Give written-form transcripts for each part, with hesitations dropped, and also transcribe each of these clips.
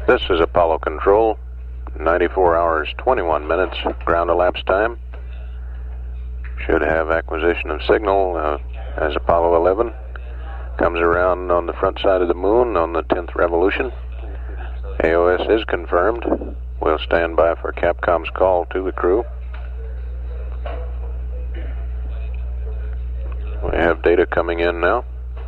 This is Apollo Control, 94 hours, 21 minutes, ground elapsed time. Should have acquisition of signal as Apollo 11 comes around on the front side of the moon on the 10th revolution. AOS is confirmed. We'll stand by for Capcom's call to the crew. We have data coming in now.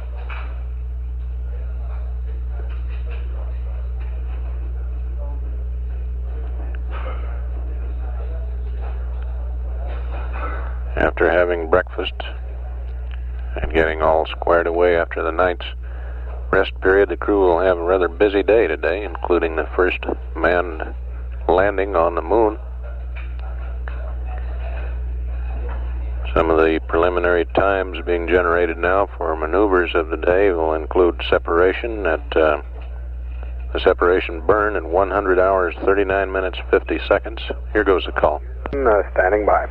After having breakfast and getting all squared away after the night's rest period, the crew will have a rather busy day today, including the first manned landing on the moon. Some of the preliminary times being generated now for maneuvers of the day will include separation at the separation burn at 100 hours, 39 minutes, 50 seconds. Here goes the call. Standing by.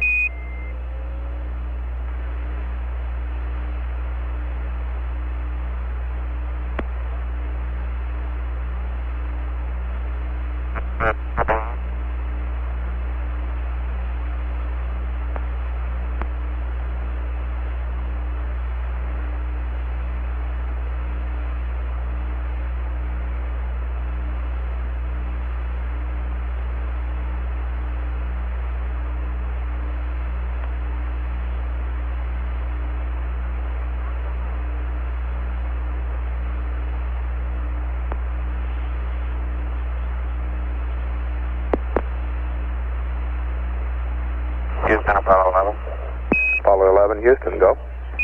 Houston, Apollo 11. Apollo 11, Houston, go.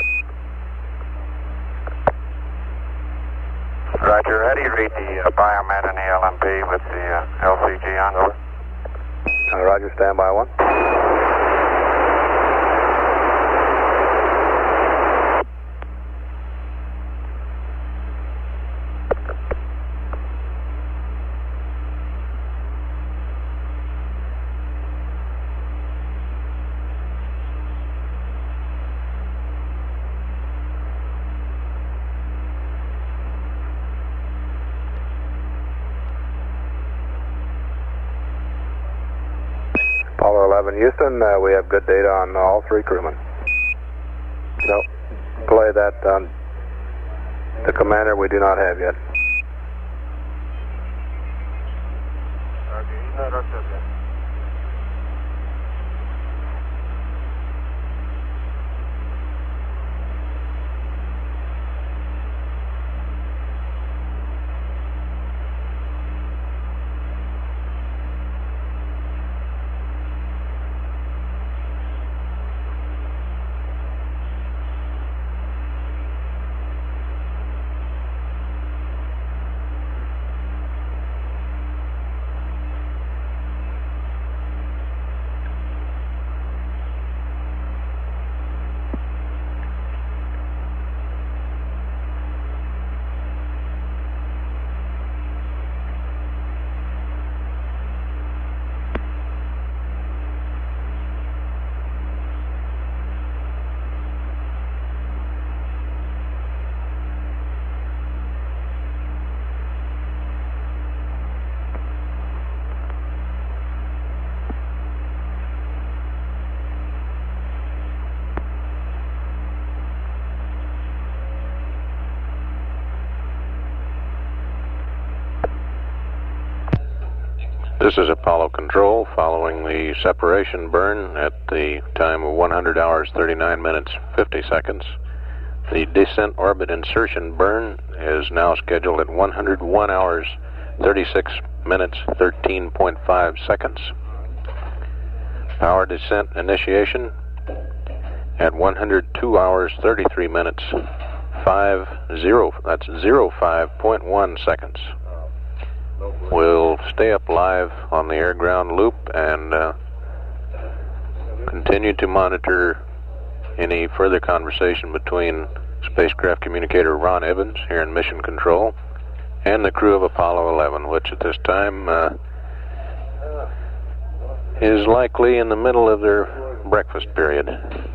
Roger, how do you read the biomet and the LMP with the LCG on? Over. Roger, standby 1. Apollo 11, Houston, we have good data on all 3 crewmen. No, play that on the commander we do not have yet. This is Apollo Control following the separation burn at the time of 100 hours, 39 minutes, 50 seconds. The descent orbit insertion burn is now scheduled at 101 hours, 36 minutes, 13.5 seconds. Power descent initiation at 102 hours, 33 minutes, 05.1 seconds. We'll stay up live on the air-ground loop and continue to monitor any further conversation between spacecraft communicator Ron Evans here in Mission Control and the crew of Apollo 11, which at this time is likely in the middle of their breakfast period.